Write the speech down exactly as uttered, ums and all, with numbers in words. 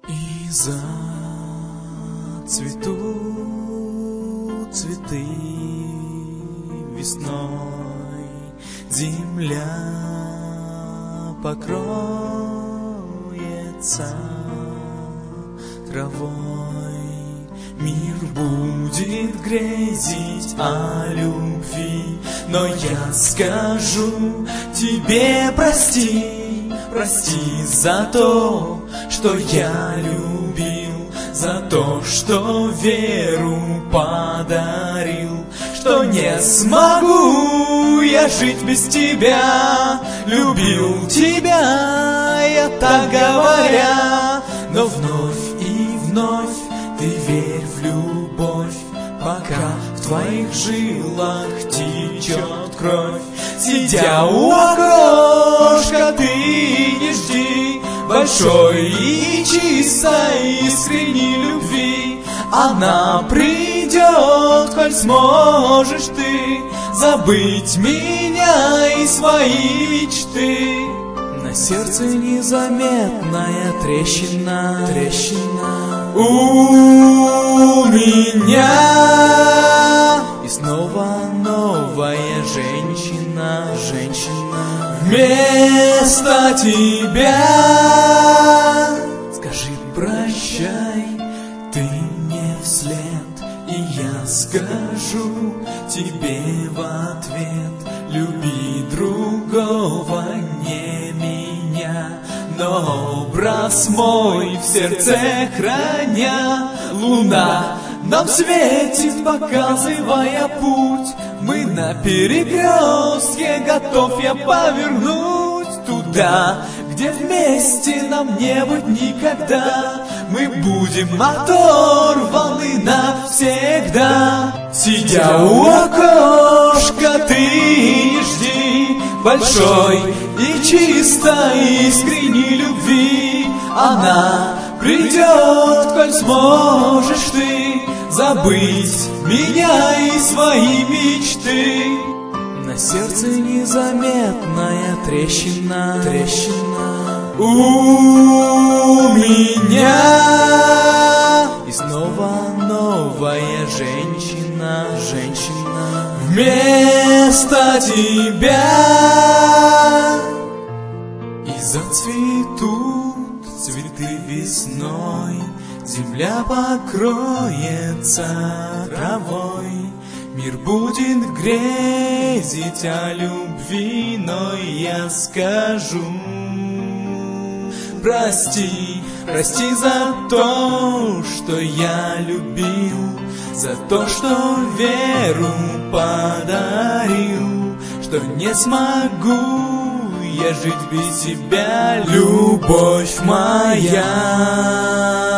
И зацветут цветы весной, земля покроется травой, мир будет грезить о любви, но я скажу тебе прости, прости за то, что я любил, за то, что веру подарил, что не смогу я жить без тебя. Любил тебя я, так говоря, но вновь и вновь ты верь в любовь, пока в твоих жилах течет кровь. Сидя у окошка, ты не жди большой и чистой искренней любви. Она придет, коль сможешь ты забыть меня и свои мечты. На сердце незаметная трещина, трещина у меня. И снова новая женщина, женщина вместо тебя. Скажи прощай, ты мне вслед, и я скажу тебе в ответ: люби другого, не меня, но образ мой в сердце храня. Луна нам светит, показывая путь, мы на перекрестке, готов я повернуть туда, где вместе нам не быть никогда. Мы будем оторваны навсегда. Сидя у окошка, ты не жди большой и чистой искренней любви. Она придет, коль сможешь ты забыть меня и свои мечты. На сердце незаметная трещина, трещина у меня. И снова новая женщина, женщина вместо тебя. И зацветут цветы весной, земля покроется травой, мир будет грезить о любви, но я скажу прости, прости за то, что я любил, за то, что веру подарил, что не смогу я жить без тебя, любовь моя.